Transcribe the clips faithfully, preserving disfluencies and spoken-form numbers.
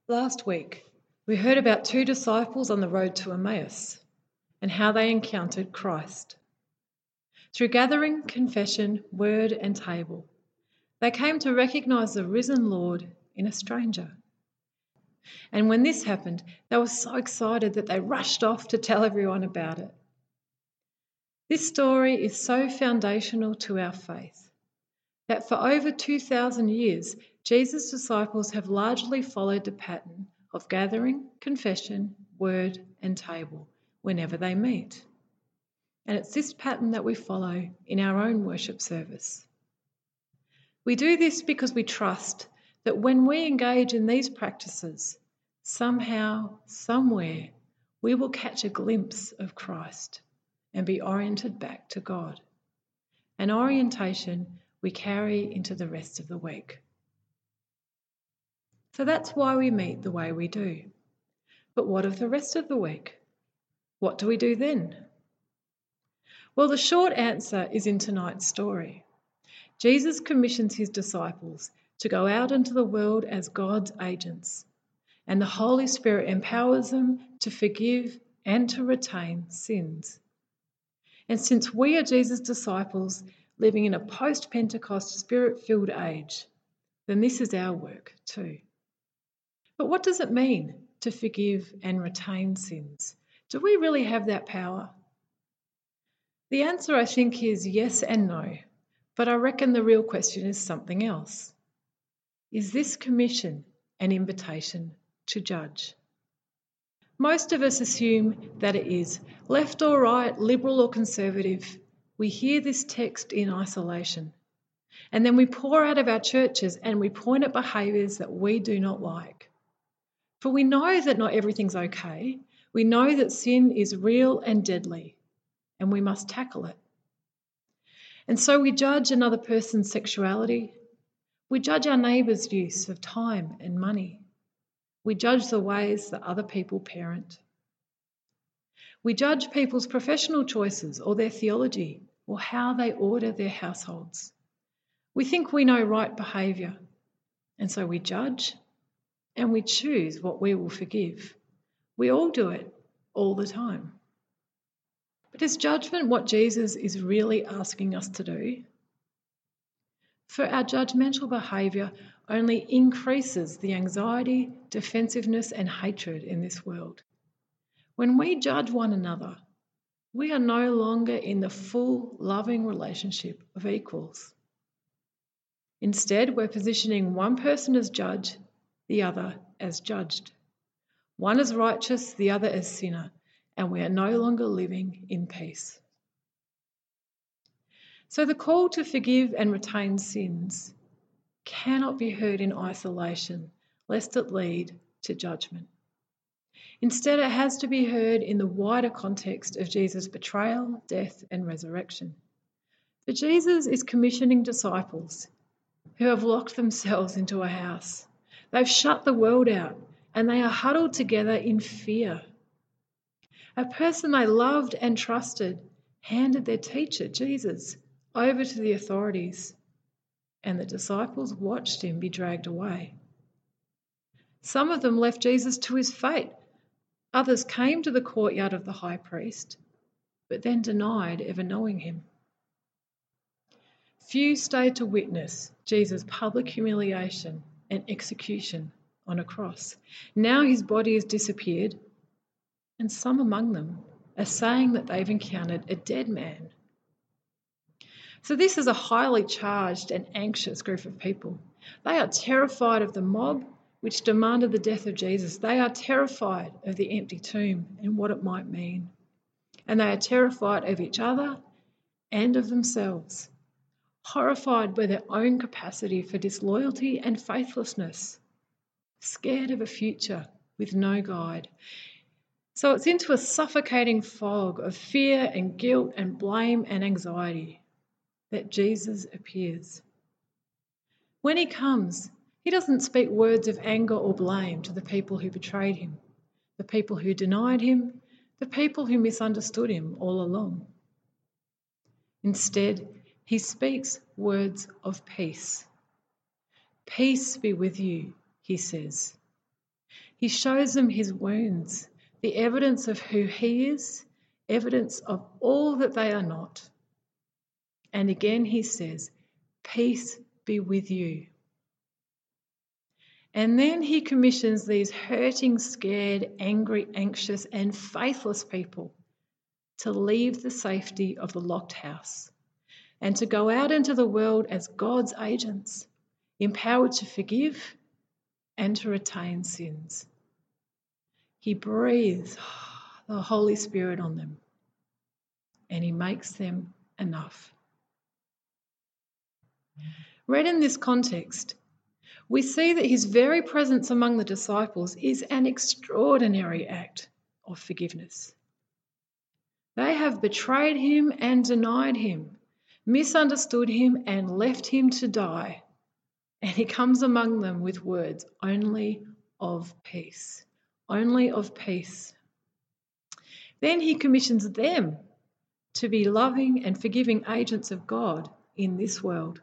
Last week, we heard about two disciples on the road to Emmaus and how they encountered Christ. Through gathering, confession, word and table, they came to recognise the risen Lord in a stranger. And when this happened, they were so excited that they rushed off to tell everyone about it. This story is so foundational to our faith that for over two thousand years, Jesus' disciples have largely followed the pattern of gathering, confession, word and table whenever they meet. And it's this pattern that we follow in our own worship service. We do this because we trust that when we engage in these practices, somehow, somewhere, we will catch a glimpse of Christ and be oriented back to God. An orientation we carry into the rest of the week. So that's why we meet the way we do. But what of the rest of the week? What do we do then? Well, the short answer is in tonight's story. Jesus commissions his disciples to go out into the world as God's agents, and the Holy Spirit empowers them to forgive and to retain sins. And since we are Jesus' disciples living in a post-Pentecost spirit-filled age, then this is our work too. But what does it mean to forgive and retain sins? Do we really have that power? The answer, I think, is yes and no, but I reckon the real question is something else. Is this commission an invitation to judge? Most of us assume that it is. Left or right, liberal or conservative, we hear this text in isolation. And then we pour out of our churches and we point at behaviours that we do not like. For we know that not everything's okay. We know that sin is real and deadly, and we must tackle it. And so we judge another person's sexuality. We judge our neighbour's use of time and money. We judge the ways that other people parent. We judge people's professional choices or their theology or how they order their households. We think we know right behaviour, and so we judge and we choose what we will forgive. We all do it all the time. But is judgment what Jesus is really asking us to do? For our judgmental behaviour only increases the anxiety, defensiveness and hatred in this world. When we judge one another, we are no longer in the full, loving relationship of equals. Instead, we're positioning one person as judge, the other as judged. One as righteous, the other as sinner, and we are no longer living in peace. So the call to forgive and retain sins cannot be heard in isolation, lest it lead to judgment. Instead, it has to be heard in the wider context of Jesus' betrayal, death, and resurrection. For Jesus is commissioning disciples who have locked themselves into a house. They've shut the world out, and they are huddled together in fear. A person they loved and trusted handed their teacher, Jesus, over to the authorities, and the disciples watched him be dragged away. Some of them left Jesus to his fate. Others came to the courtyard of the high priest, but then denied ever knowing him. Few stayed to witness Jesus' public humiliation and execution on a cross. Now his body has disappeared, and some among them are saying that they've encountered a dead man. So this is a highly charged and anxious group of people. They are terrified of the mob which demanded the death of Jesus. They are terrified of the empty tomb and what it might mean. And they are terrified of each other and of themselves, horrified by their own capacity for disloyalty and faithlessness, scared of a future with no guide. So it's into a suffocating fog of fear and guilt and blame and anxiety that Jesus appears. When he comes, he doesn't speak words of anger or blame to the people who betrayed him, the people who denied him, the people who misunderstood him all along. Instead, he speaks words of peace. Peace be with you, he says. He shows them his wounds, the evidence of who he is, evidence of all that they are not. And again he says, "Peace be with you." And then he commissions these hurting, scared, angry, anxious, and faithless people to leave the safety of the locked house and to go out into the world as God's agents, empowered to forgive and to retain sins. He breathes the Holy Spirit on them and he makes them enough. Read in this context, we see that his very presence among the disciples is an extraordinary act of forgiveness. They have betrayed him and denied him, misunderstood him and left him to die. And he comes among them with words only of peace, only of peace. Then he commissions them to be loving and forgiving agents of God in this world.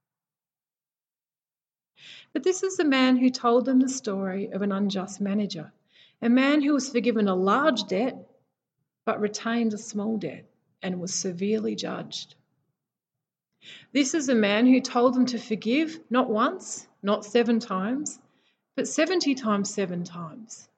But this is the man who told them the story of an unjust manager, a man who was forgiven a large debt but retained a small debt and was severely judged. This is a man who told them to forgive not once, not seven times, but seventy times seven times.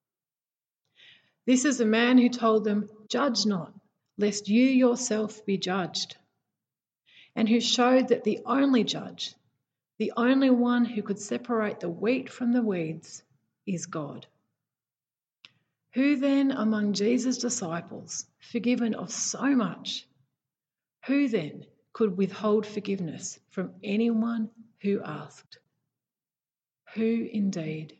This is a man who told them, "Judge not, lest you yourself be judged," and who showed that the only judge, the only one who could separate the wheat from the weeds, is God. Who then among Jesus' disciples, forgiven of so much, who then could withhold forgiveness from anyone who asked? Who indeed?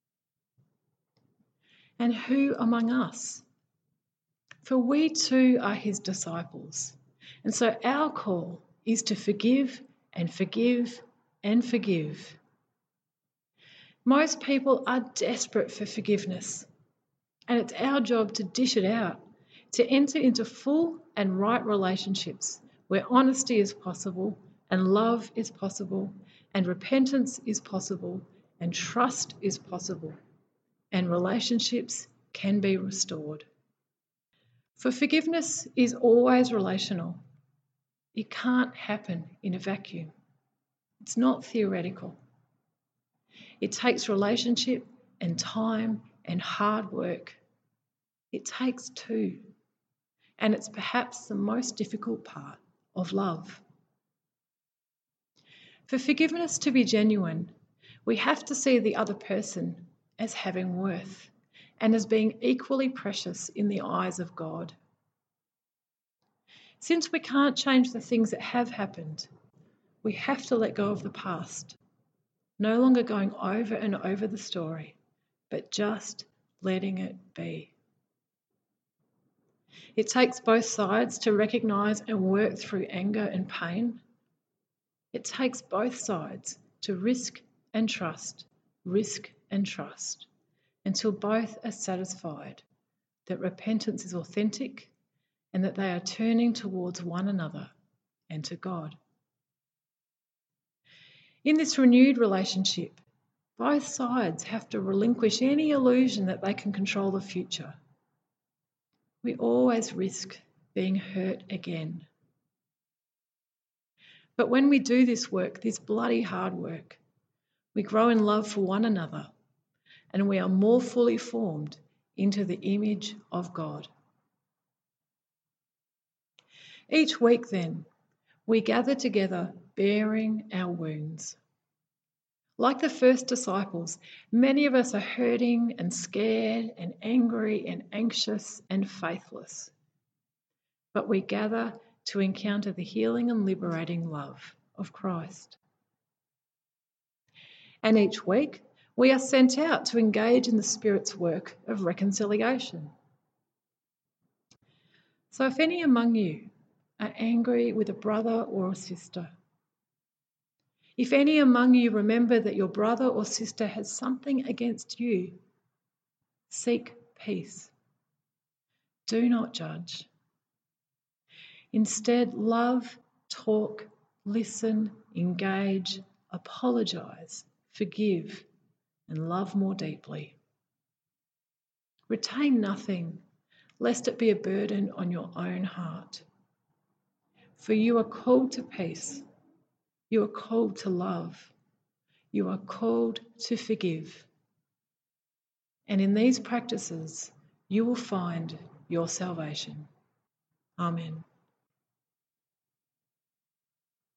And who among us? For we too are his disciples, and so our call is to forgive and forgive and forgive. Most people are desperate for forgiveness, and it's our job to dish it out, to enter into full and right relationships where honesty is possible and love is possible and repentance is possible and trust is possible and relationships can be restored. For forgiveness is always relational. It can't happen in a vacuum. It's not theoretical. It takes relationship and time and hard work. It takes two. And it's perhaps the most difficult part of love. For forgiveness to be genuine, we have to see the other person as having worth and as being equally precious in the eyes of God. Since we can't change the things that have happened, we have to let go of the past, no longer going over and over the story, but just letting it be. It takes both sides to recognise and work through anger and pain. It takes both sides to risk and trust, risk and trust, until both are satisfied that repentance is authentic and that they are turning towards one another and to God. In this renewed relationship, both sides have to relinquish any illusion that they can control the future. We always risk being hurt again. But when we do this work, this bloody hard work, we grow in love for one another and we are more fully formed into the image of God. Each week then, we gather together bearing our wounds. Like the first disciples, many of us are hurting and scared and angry and anxious and faithless. But we gather to encounter the healing and liberating love of Christ. And each week, we are sent out to engage in the Spirit's work of reconciliation. So if any among you are angry with a brother or a sister, if any among you remember that your brother or sister has something against you, seek peace. Do not judge. Instead, love, talk, listen, engage, apologise, forgive, and love more deeply. Retain nothing, lest it be a burden on your own heart. For you are called to peace. You are called to love. You are called to forgive. And in these practices, you will find your salvation. Amen.